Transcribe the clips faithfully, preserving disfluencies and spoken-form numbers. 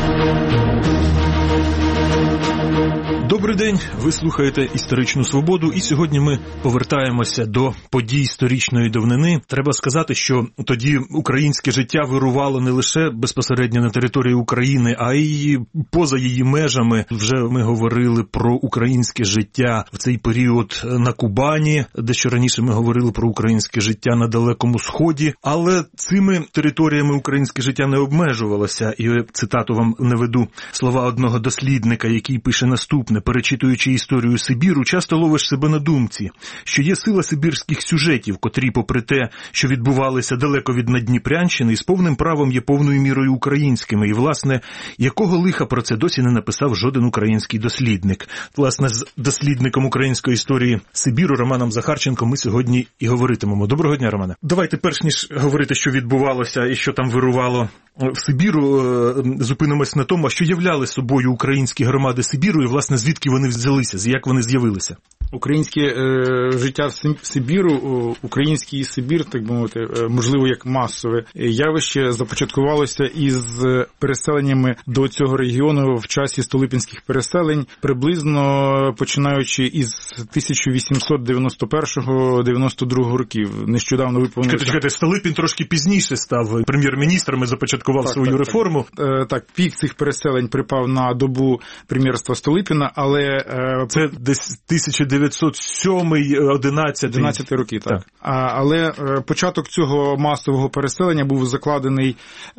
Добрий день, ви слухаєте «Історичну свободу», і сьогодні ми повертаємося до подій сторічної давнини. Треба сказати, що тоді українське життя вирувало не лише безпосередньо на території України, а й поза її межами. Вже ми говорили про українське життя в цей період на Кубані, дещо раніше ми говорили про українське життя на Далекому Сході, але цими територіями українське життя не обмежувалося. І цитату вам наведу слова одного дослідника, який пише наступне: перечитуючи історію Сибіру, часто ловиш себе на думці, що є сила сибірських сюжетів, котрі, попри те, що відбувалися далеко від Наддніпрянщини, з повним правом є повною мірою українськими. І, власне, якого лиха про це досі не написав жоден український дослідник. Власне, з дослідником української історії Сибіру Романом Захарченком ми сьогодні і говоритимемо. Доброго дня, Романе. Давайте, перш ніж говорити, що відбувалося і що там вирувало в Сибіру, зупинимось на тому, що являли собою українські громади Сибіру і, власне, звідки вони взялися, як вони з'явилися. Українське е, життя в Сибіру, український Сибір, так би мовити, можливо, як масове явище, започаткувалося із переселеннями до цього регіону в часі столипінських переселень, приблизно починаючи із тисяча вісімсот дев'яносто першого - дев'яносто другого років. Нещодавно виповнилося... Чекайте, чекайте, Столипін трошки пізніше став прем'єр-міністром і започаткував так, свою так, реформу. Так. так, пік цих переселень припав на добу прем'єрства Столипіна, але... Це десь тисяча дев'ятсот сьомий - одинадцятий одинадцятий роки, так. так. А, але початок цього масового переселення був закладений...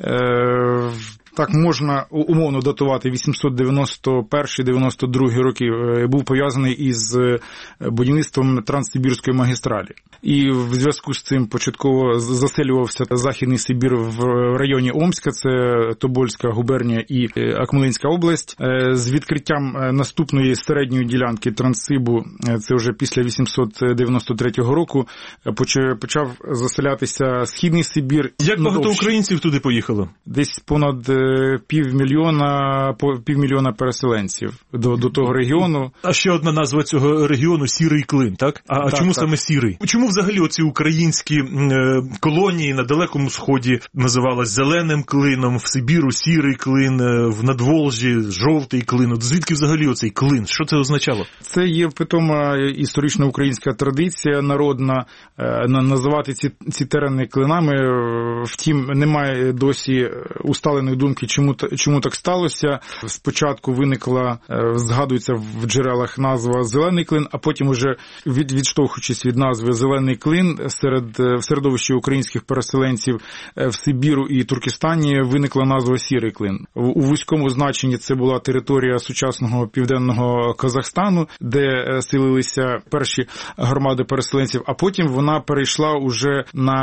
Е, Так можна умовно датувати вісімсот дев'яносто перший - дев'яносто другий роки, був пов'язаний із будівництвом Транссибірської магістралі. І в зв'язку з цим початково заселювався Західний Сибір в районі Омська, це Тобольська губернія і Акмолинська область. З відкриттям наступної середньої ділянки Транссибу, це вже після вісімсот дев'яносто третього року, почав заселятися Східний Сибір. Як багато українців туди поїхало? Десь понад півмільйона, півмільйона переселенців до, до того регіону. А ще одна назва цього регіону – Сірий Клин, так? А так, чому так. саме Сірий? Чому взагалі оці українські колонії на Далекому Сході називалась Зеленим Клином, в Сибіру Сірий Клин, в Надволжі Жовтий Клин? От звідки взагалі оцей клин? Що це означало? Це є питома історична українська традиція народна називати ці, ці терени клинами. Втім, немає досі усталеної думки, Чому, чому так сталося. Спочатку виникла, згадується в джерелах назва Зелений Клин, а потім уже від, відштовхуючись від назви Зелений Клин, серед, в середовищі українських переселенців в Сибіру і Туркестані виникла назва Сірий Клин. У вузькому значенні це була територія сучасного південного Казахстану, де селилися перші громади переселенців, а потім вона перейшла уже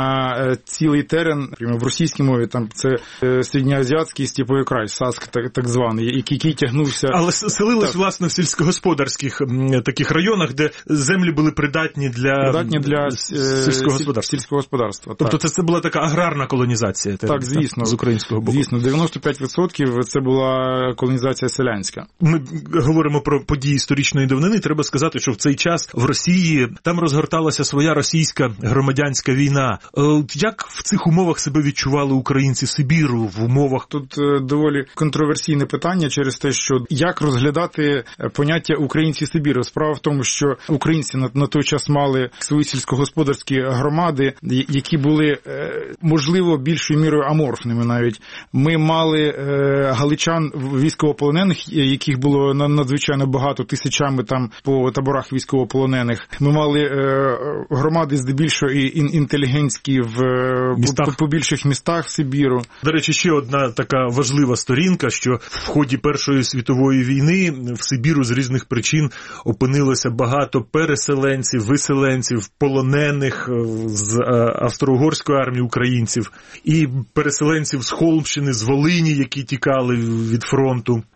на цілий терен, в російській мові, там це середньоазіатський степовий край, Саск так, так званий, який, який тягнувся... Але селились, так. власне, в сільськогосподарських таких районах, де землі були придатні для, придатні для сільського господарства. Сільського господарства. Тобто це, це була така аграрна колонізація? Так, так звісно. Так, з українського боку. Звісно, дев'яносто п'ять відсотків це була колонізація селянська. Ми говоримо про події історичної давнини. Треба сказати, що в цей час в Росії там розгорталася своя російська громадянська війна. Як в цих умовах себе відчували українці Сибіру, в умовах... Тут доволі контроверсійне питання через те, що як розглядати поняття українці Сибіру. Справа в тому, що українці на, на той час мали свої сільськогосподарські громади, які були, можливо, більшою мірою аморфними навіть. Ми мали галичан військовополонених, яких було надзвичайно багато, тисячами там по таборах військовополонених. Ми мали громади здебільшого і інтелігентські в по, по більших містах Сибіру. До речі, ще одна така важлива сторінка, що в ході Першої світової війни в Сибіру з різних причин опинилося багато переселенців, виселенців, полонених з австро-угорської армії українців і переселенців з Холмщини, з Волині, які тікали від фронту.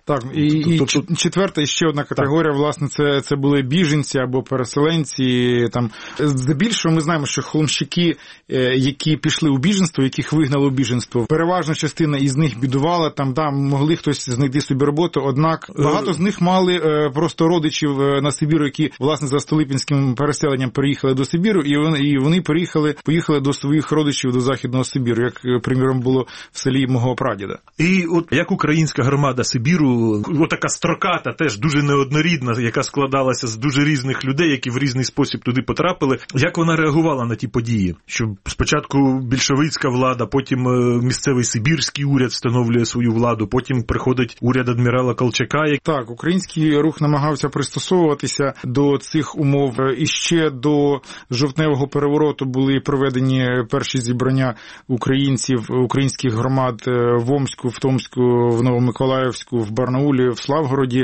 Так, і, і четверта, і ще одна категорія, так. власне, це, це були біженці або переселенці. Там, здебільшого ми знаємо, що холмщики, які пішли у біженство, яких вигнали у біженство, переважна частина із них бідувала, там, да, могли хтось знайти собі роботу, однак багато з них мали просто родичів на Сибіру, які, власне, за Столипінським переселенням переїхали до Сибіру, і вони, і вони переїхали, поїхали до своїх родичів до Західного Сибіру, як, приміром, було в селі мого прадіда. І от як українська громада Сибіру, отака строката, теж дуже неоднорідна, яка складалася з дуже різних людей, які в різний спосіб туди потрапили, як вона реагувала на ті події? Що спочатку більшовицька влада, потім місцевий сибірський уряд встановлює свою владу, потім приходить уряд адмірала Колчака. Так, український рух намагався пристосовуватися до цих умов. І ще до жовтневого перевороту були проведені перші зібрання українців, українських громад в Омську, в Томську, в Новомиколаївську, в Барнаулі, в Славгороді,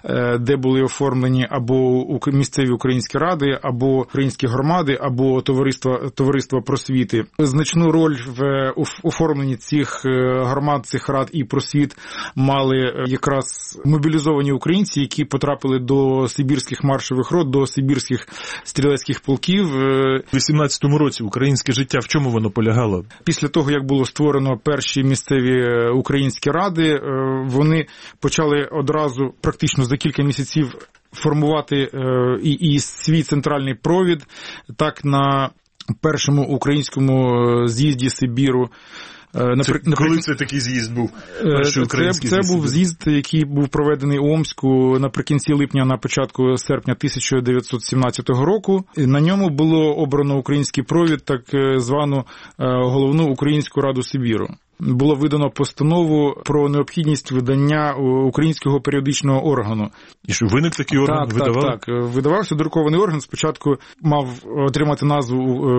де були оформлені або місцеві українські ради, або українські громади, або товариства, товариства просвіти. Значну роль в оформленні цих громад, цих рад і просвіт мали якраз мобілізовані українці, які потрапили до сибірських маршових рот, до сибірських стрілецьких полків. У вісімнадцятому році українське життя, в чому воно полягало? Після того, як було створено перші місцеві українські ради, вони почали одразу, практично за кілька місяців, формувати і, і свій центральний провід. Так, на першому українському з'їзді Сибіру. Це, Напри... Коли це такий з'їзд був? Це, це був з'їзд, який був проведений у Омську наприкінці липня, на початку серпня тисяча дев'ятсот сімнадцятого року. На ньому було обрано український провід, так звану головну Українську Раду Сибіру. Було видано постанову про необхідність видання українського періодичного органу. І що, виник такий орган? Так, видавали? так, так. Видавався друкований орган. Спочатку мав отримати назву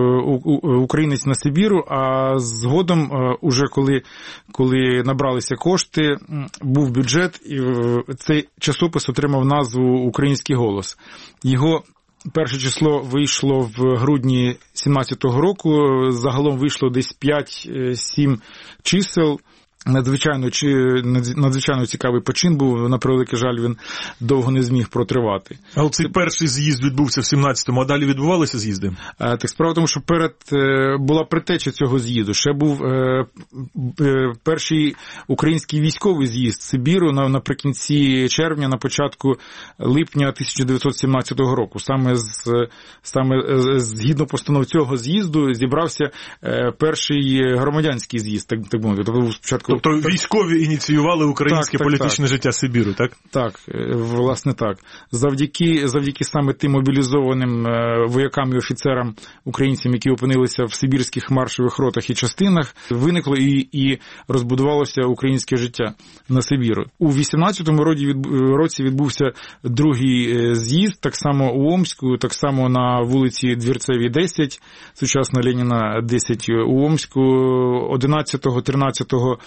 «Українець на Сибіру», а згодом, уже коли, коли набралися кошти, був бюджет, і цей часопис отримав назву «Український голос». Його перше число вийшло в грудні сімнадцятого року, загалом вийшло десь п'ять-сім чисел. Надзвичайно, чи, надзвичайно цікавий почин був, на превеликий жаль, він довго не зміг протривати. А цей перший з'їзд відбувся в сімнадцятому, а далі відбувалися з'їзди? Так, справа в тому, що перед була предтеча цього з'їзду. Ще був е, е, перший український військовий з'їзд Сибіру на, наприкінці червня, на початку липня тисяча дев'ятсот сімнадцятого року. Саме, з, саме згідно постанов цього з'їзду зібрався е, перший громадянський з'їзд, так, так мовити. Тобто спочатку Тобто військові ініціювали українське так, так, політичне так. життя Сибіру, так? Так, власне так. Завдяки, завдяки саме тим мобілізованим воякам і офіцерам, українцям, які опинилися в сибірських маршових ротах і частинах, виникло і, і розбудувалося українське життя на Сибіру. У вісімнадцятому році відбувся другий з'їзд, так само у Омську, так само на вулиці Двірцевій, десять, сучасна Леніна, десять у Омську, одинадцятого-тринадцятого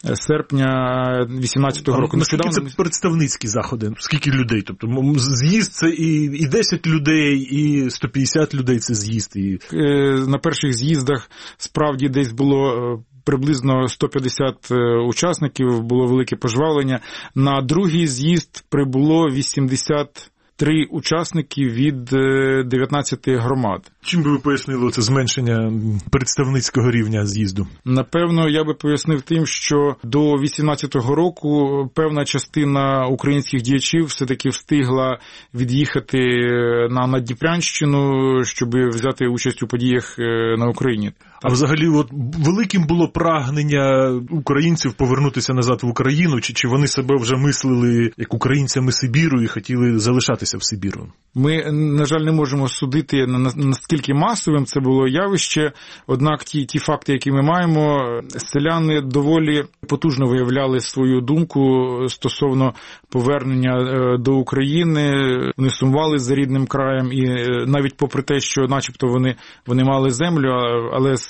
серпня вісімнадцятого року. Наскільки це представницькі заходи? Скільки людей? Тобто з'їзд це і, і десять людей, і сто п'ятдесят людей це з'їзд. І... На перших з'їздах справді десь було приблизно сто п'ятдесят учасників, було велике пожвавлення. На другий з'їзд прибуло вісімдесят три учасники від дев'ятнадцяти громад. Чим би ви пояснили це зменшення представницького рівня з'їзду? Напевно, я би пояснив тим, що до вісімнадцятого року певна частина українських діячів все-таки встигла від'їхати на Надніпрянщину, щоб взяти участь у подіях на Україні. А взагалі, от великим було прагнення українців повернутися назад в Україну, чи, чи вони себе вже мислили як українцями Сибіру і хотіли залишатися в Сибіру? Ми, на жаль, не можемо судити, наскільки масовим це було явище, однак ті, ті факти, які ми маємо, селяни доволі потужно виявляли свою думку стосовно повернення до України, вони сумували за рідним краєм, і навіть попри те, що начебто вони, вони мали землю, але з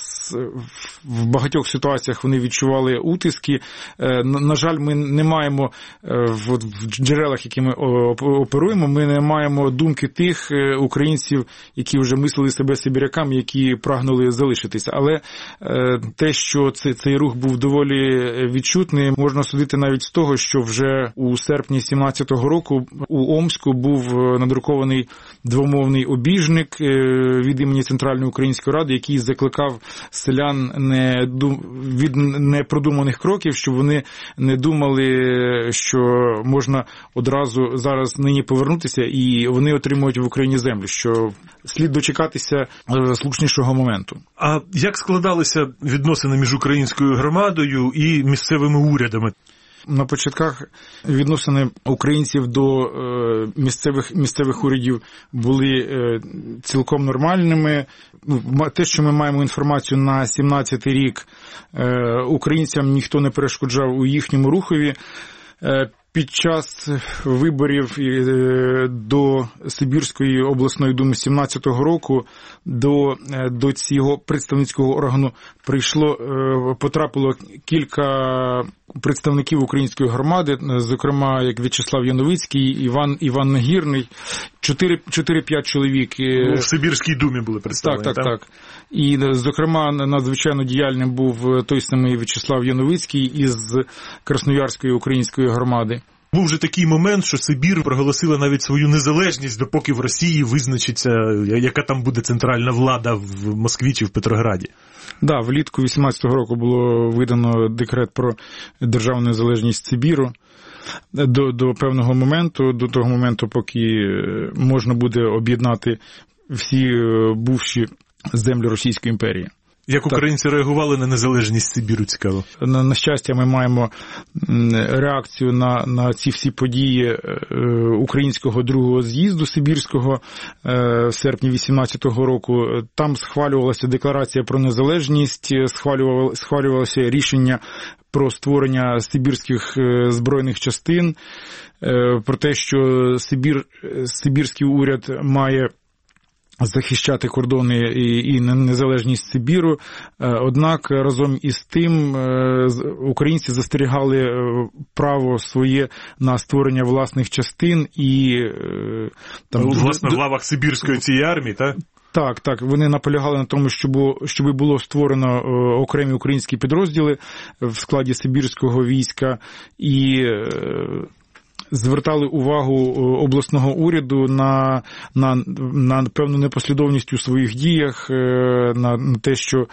в багатьох ситуаціях вони відчували утиски. На жаль, ми не маємо в джерелах, які ми оперуємо, ми не маємо думки тих українців, які вже мислили себе сибіряками, які прагнули залишитися. Але те, що цей, цей рух був доволі відчутний, можна судити навіть з того, що вже у серпні сімнадцятого року у Омську був надрукований двомовний обіжник від імені Центральної Української Ради, який закликав селян не від непродуманих кроків, щоб вони не думали, що можна одразу зараз нині повернутися і вони отримують в Україні землю, що слід дочекатися слушнішого моменту. А як складалися відносини між українською громадою і місцевими урядами? На початках відносини українців до місцевих, місцевих урядів були цілком нормальними. Те, що ми маємо інформацію на сімнадцятий рік, українцям ніхто не перешкоджав у їхньому рухові. Під час виборів до Сибірської обласної думи сімнадцятого року до, до цього представницького органу прийшло, потрапило кілька представників української громади, зокрема, як В'ячеслав Яновицький, Іван, Іван Нагірний, чотири-п'ять чоловік. Ну, в Сибірській думі були представлені, так? Так, так, так. І, зокрема, надзвичайно діяльним був той самий В'ячеслав Яновицький із Красноярської української громади. Був вже такий момент, що Сибір проголосила навіть свою незалежність, допоки в Росії визначиться, яка там буде центральна влада в Москві чи в Петрограді. Да, влітку вісімнадцятого року було видано декрет про державну незалежність Сибіру. До, до певного моменту, до того моменту, поки можна буде об'єднати всі бувші землі Російської імперії. Як українці так реагували на незалежність Сибіру, цікаво? На, на щастя, ми маємо реакцію на, на ці всі події українського другого з'їзду Сибірського в серпні вісімнадцятого року. Там схвалювалася декларація про незалежність, схвалювалося рішення про створення сибірських збройних частин, про те, що Сибір, сибірський уряд має захищати кордони і незалежність Сибіру. Однак разом із тим українці застерігали право своє на створення власних частин і там, власне, в лавах Сибірської цієї армії, так? Так, так, вони наполягали на тому, щоб, щоб було створено окремі українські підрозділи в складі сибірського війська і звертали увагу обласного уряду на, на, на певну непослідовність у своїх діях, на, на те, що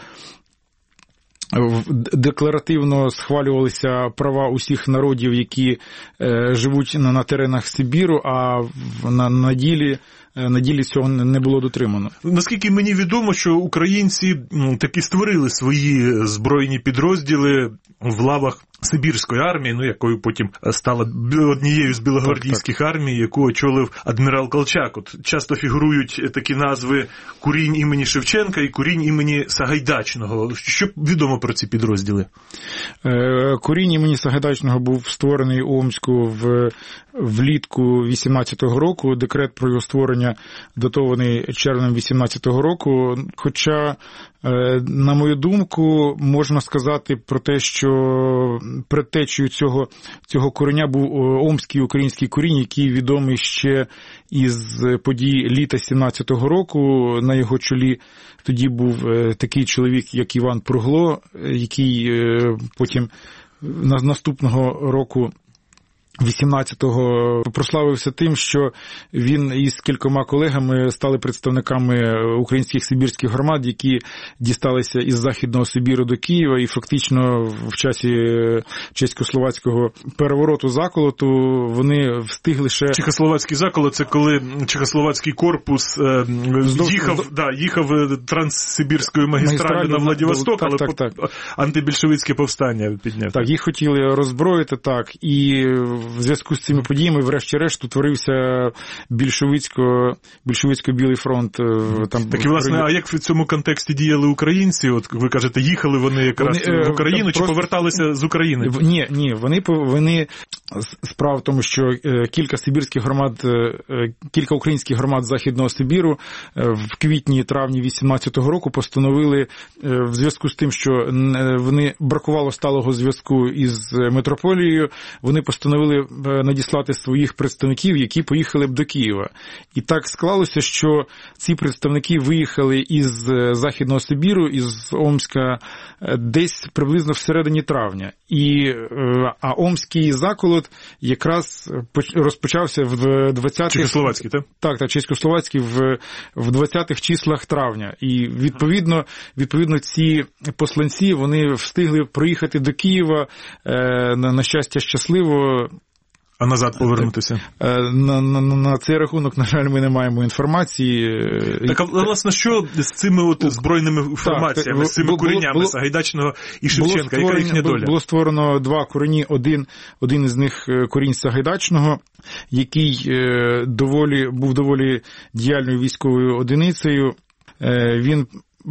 декларативно схвалювалися права усіх народів, які живуть на, на теренах Сибіру, а на, на ділі На ділі цього не було дотримано. Наскільки мені відомо, що українці таки створили свої збройні підрозділи в лавах Сибірської армії, ну якою потім стала однією з білогвардійських так, так. армій, яку очолив адмірал Колчак. От часто фігурують такі назви Курінь імені Шевченка і Курінь імені Сагайдачного. Що відомо про ці підрозділи? Курінь імені Сагайдачного був створений у Омську в, влітку вісімнадцятого року. Декрет про його створення датований червнем вісімнадцятого року. Хоча, на мою думку, можна сказати про те, що предтечею цього, цього кореня був Омський український Курінь, який відомий ще із подій літа сімнадцятого року. На його чолі тоді був такий чоловік, як Іван Пругло, який потім наступного року вісімнадцятого прославився тим, що він із кількома колегами стали представниками українських сибірських громад, які дісталися із Західного Сибіру до Києва, і фактично в часі чеськословацького перевороту, заколоту вони встигли ще... Чехословацький заколот – це коли чехословацький корпус е, їхав, Здов... да, їхав транссибірською магістралю на Владивосток, так, але так, так. антибільшовицьке повстання підняв. Так, їх хотіли роззброїти, так, і в зв'язку з цими подіями, врешті-решт, утворився більшовицько, більшовицько-білий фронт. Там, так і, власне, а як в цьому контексті діяли українці? От ви кажете, їхали вони якраз вони, в Україну, чи просто поверталися з України? Ні, ні, вони, вони Справа в тому, що кілька сибірських громад, кілька українських громад Західного Сибіру в квітні-травні вісімнадцятого року постановили в зв'язку з тим, що вони бракувало сталого зв'язку із метрополією, вони постановили надіслати своїх представників, які поїхали б до Києва. І так склалося, що ці представники виїхали із Західного Сибіру, із Омська десь приблизно всередині травня. І, а Омський заколот якраз розпочався в двадцятих... Чехословацький, так? Так, так, чеськословацький в, в двадцятих числах травня. І, відповідно, відповідно, ці посланці, вони встигли проїхати до Києва, на, на щастя, щасливо. А назад повернутися? На, на, на цей рахунок, на жаль, ми не маємо інформації. Так, а власне, що з цими от збройними формаціями, так, з цими було, коренями було, Сагайдачного і Шевченка? Яка їхня доля? Було створено два корені. Один, один із них корінь Сагайдачного, який доволі, був доволі діяльною військовою одиницею. Він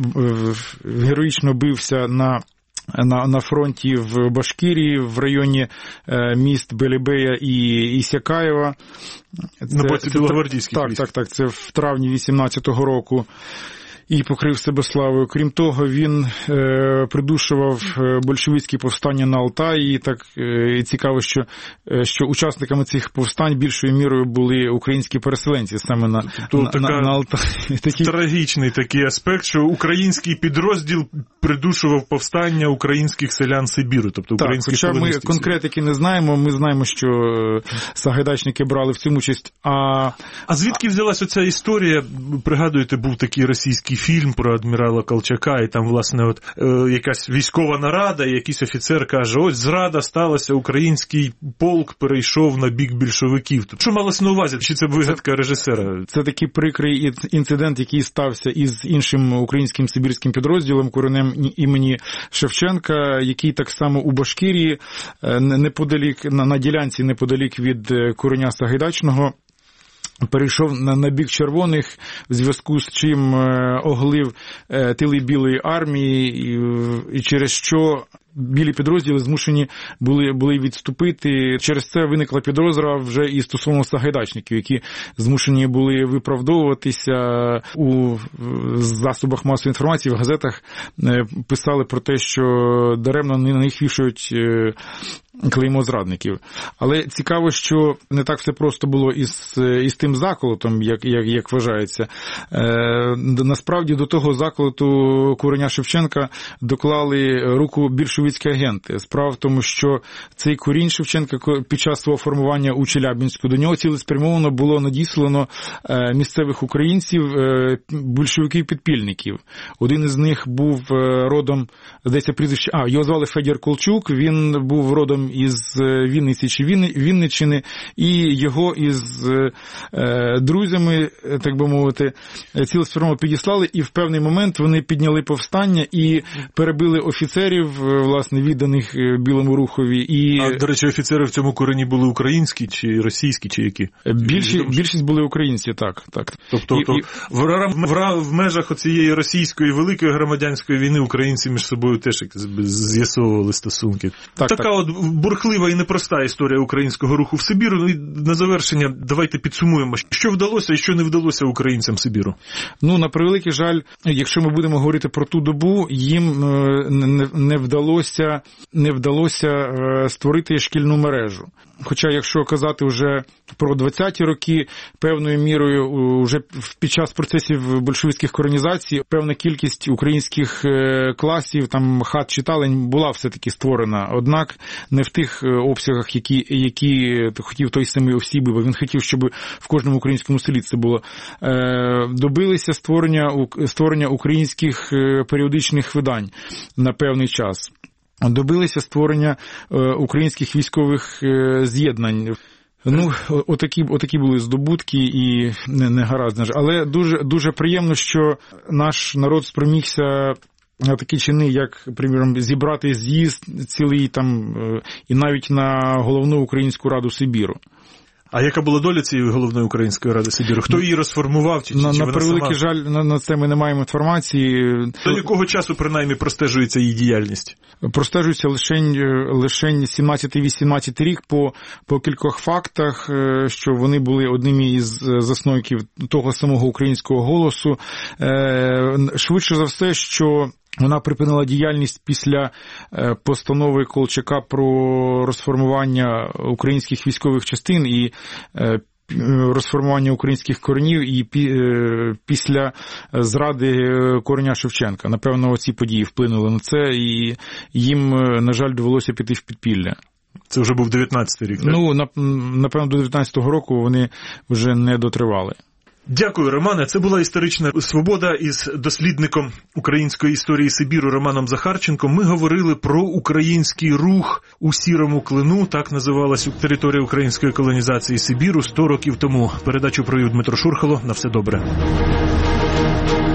героїчно бився на На, на фронті в Башкирії, в районі е, міст Белебея і Ісякаєва. На боці білогвардійських Так, так, так, це в травні вісімнадцятого року. І покрив себе славою. Крім того, він е, придушував большевицькі повстання на Алтаї. І так е, цікаво, що, е, що учасниками цих повстань більшою мірою були українські переселенці саме на, на, на, на Алтаї. Такі... Трагічний такий аспект, що український підрозділ придушував повстання українських селян Сибіру, тобто так, українських хоча ми конкретики не знаємо, ми знаємо, що сагайдачники брали в цьому участь. А, а звідки взялася ця історія? Пригадуєте, був такий російський фільм про адмірала Колчака, і там, власне, от е, якась військова нарада, і якийсь офіцер каже, ось зрада сталася, український полк перейшов на бік більшовиків. Що малось на увазі? Чи це вигадка режисера? Це такий прикрий інцидент, який стався із іншим українським сибірським підрозділом, коренем імені Шевченка, який так само у Башкирії, неподалік, на, на ділянці неподалік від кореня Сагайдачного, перейшов на, на бік червоних, в зв'язку з чим е, оглив е, тили Білої армії, і, і через що білі підрозділи змушені були, були відступити. Через це виникла підозра вже і стосовно сагайдачників, які змушені були виправдовуватися. У засобах масової інформації, в газетах писали про те, що даремно на них вішають клеймо зрадників. Але цікаво, що не так все просто було із, із тим заколотом, як, як, як вважається. Е, насправді до того заколоту кореня Шевченка доклали руку більшовицькі агенти. Справа в тому, що цей корінь Шевченка під час свого формування у Челябинську, до нього цілеспрямовано було надіслано е, місцевих українців, е, більшовиків-підпільників. Один із них був родом, здається, прізвище, а, його звали Федір Колчук, він був родом із Вінниці чи Вінниччини, і його із е, друзями, так би мовити, цілеспрямовано підіслали, і в певний момент вони підняли повстання і перебили офіцерів, власне, відданих Білому Рухові. І... А, до речі, офіцери в цьому корені були українські чи російські, чи які? Більшість, більшість були українці, так. так. Тобто і, то, і... В, в, в межах оцієї російської великої громадянської війни українці між собою теж з'ясовували стосунки. Так, така так. от бурхлива і непроста історія українського руху в Сибіру. Ну і на завершення давайте підсумуємо, що вдалося і що не вдалося українцям Сибіру. Ну, на превеликий жаль, якщо ми будемо говорити про ту добу, їм не, не вдалося, не вдалося створити шкільну мережу. Хоча, якщо казати вже про двадцяті роки, певною мірою вже під час процесів большевицьких колонізацій певна кількість українських класів, там хат читалень була все-таки створена. Однак не в тих обсягах, які, які хотів той самий Овсібій, бо він хотів, щоб в кожному українському селі це було. Добилися створення, створення українських періодичних видань на певний час. Добилися створення е, українських військових е, з'єднань. Ну, отакі, отакі були здобутки і не, не гаразд. Але дуже, дуже приємно, що наш народ спромігся на такі чини, як, приміром, зібрати з'їзд цілий там, і навіть на головну Українську Раду Сибіру. А яка була доля цієї головної української ради Сибіру? Хто її розформував? Чи, на, чи на вона превеликий сама? жаль, на, на це ми не маємо інформації. До якого часу, принаймні, простежується її діяльність? Простежується лишень, лишень сімнадцятий-вісімнадцятий рік по, по кількох фактах, що вони були одними із засновників того самого українського голосу. Швидше за все, що вона припинила діяльність після постанови Колчака про розформування українських військових частин і розформування українських коренів і після зради Кореня Шевченка. Напевно, ці події вплинули на це, і їм, на жаль, довелося піти в підпілля. Це вже був дев'ятнадцятий рік, так? Ну, напевно, до дев'ятнадцятого року вони вже не дотривали. Дякую, Романе. Це була історична свобода із дослідником української історії Сибіру Романом Захарченком. Ми говорили про український рух у Сірому Клину, так називалась територія української колонізації Сибіру сто років тому. Передачу провів Дмитро Шурхало. На все добре.